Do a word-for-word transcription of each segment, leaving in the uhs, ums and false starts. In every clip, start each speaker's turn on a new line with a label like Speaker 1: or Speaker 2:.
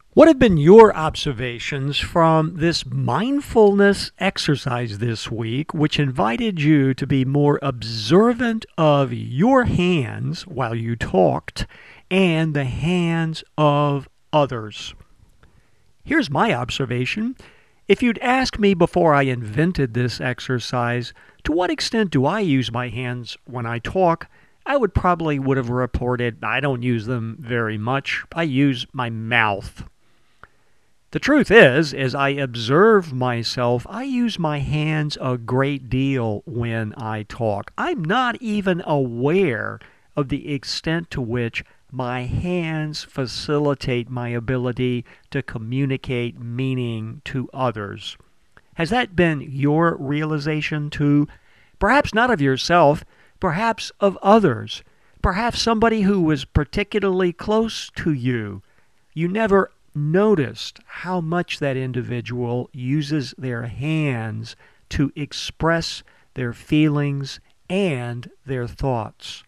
Speaker 1: What have been your observations from this mindfulness exercise this week, which invited you to be more observant of your hands while you talked and the hands of others? Here's my observation. If you'd asked me before I invented this exercise, to what extent do I use my hands when I talk, I would probably would have reported I don't use them very much. I use my mouth. The truth is, as I observe myself, I use my hands a great deal when I talk. I'm not even aware of the extent to which my hands facilitate my ability to communicate meaning to others. Has that been your realization too? Perhaps not of yourself, perhaps of others, perhaps somebody who was particularly close to you. You never noticed how much that individual uses their hands to express their feelings and their thoughts.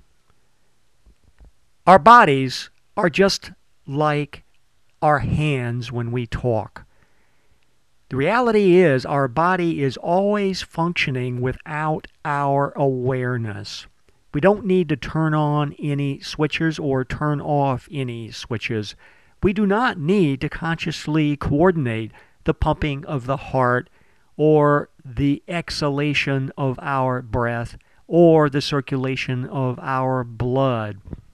Speaker 1: Our bodies are just like our hands when we talk. The reality is our body is always functioning without our awareness. We don't need to turn on any switches or turn off any switches. We do not need to consciously coordinate the pumping of the heart or the exhalation of our breath or the circulation of our blood.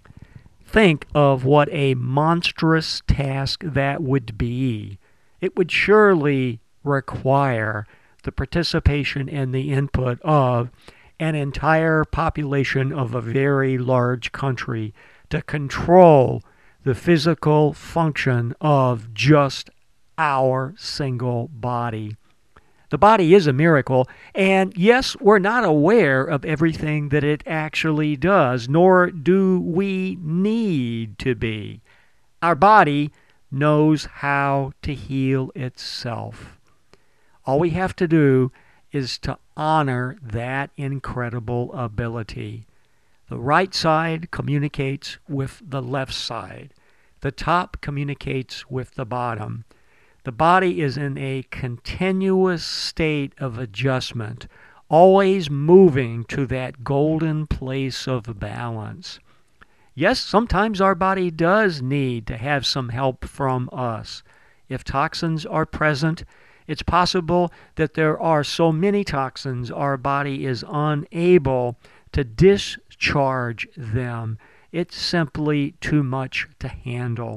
Speaker 1: Think of what a monstrous task that would be. It would surely require the participation and the input of an entire population of a very large country to control the physical function of just our single body. The body is a miracle, and yes, we're not aware of everything that it actually does, nor do we need to be. Our body knows how to heal itself. All we have to do is to honor that incredible ability. The right side communicates with the left side. The top communicates with the bottom. The body is in a continuous state of adjustment, always moving to that golden place of balance. Yes, sometimes our body does need to have some help from us. If toxins are present, it's possible that there are so many toxins our body is unable to discharge them. It's simply too much to handle.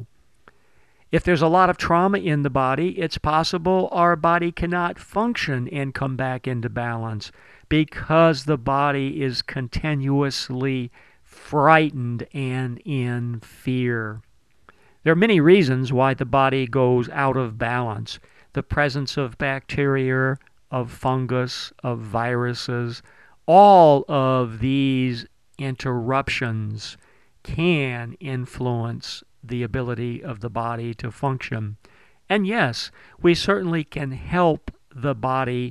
Speaker 1: If there's a lot of trauma in the body, it's possible our body cannot function and come back into balance because the body is continuously frightened and in fear. There are many reasons why the body goes out of balance. The presence of bacteria, of fungus, of viruses, all of these interruptions can influence the ability of the body to function. And yes, we certainly can help the body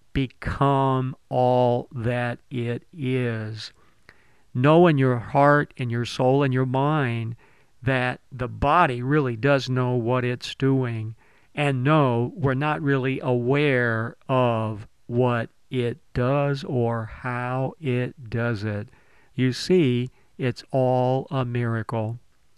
Speaker 1: become all that it is. Know in your heart and your soul and your mind that the body really does know what it's doing, and no, we're not really aware of what it does or how it does it. You see, it's all a miracle.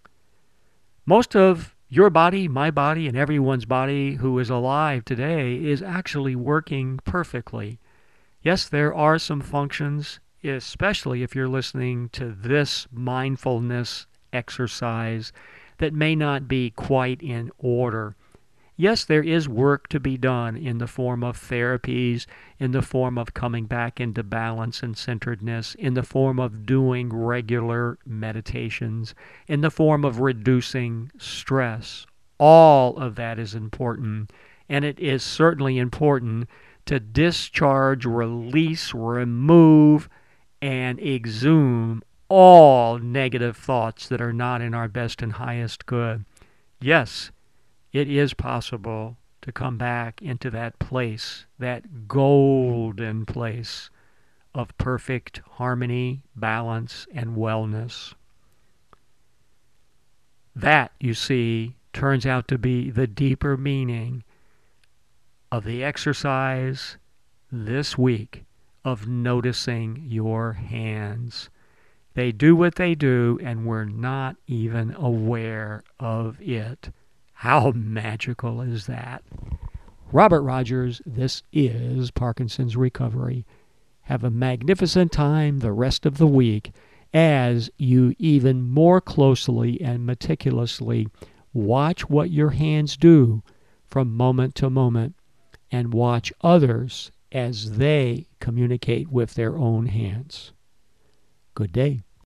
Speaker 1: Most of your body, my body, and everyone's body who is alive today is actually working perfectly. Yes, there are some functions, especially if you're listening to this mindfulness exercise, that may not be quite in order. Yes, there is work to be done in the form of therapies, in the form of coming back into balance and centeredness, in the form of doing regular meditations, in the form of reducing stress. All of that is important, and it is certainly important to discharge, release, remove, and exhume all negative thoughts that are not in our best and highest good. Yes, it is possible to come back into that place, that golden place of perfect harmony, balance, and wellness. That, you see, turns out to be the deeper meaning of the exercise this week of noticing your hands. They do what they do, and we're not even aware of it. How magical is that? Robert Rogers, this is Parkinson's Recovery. Have a magnificent time the rest of the week as you even more closely and meticulously watch what your hands do from moment to moment and watch others as they communicate with their own hands. Good day.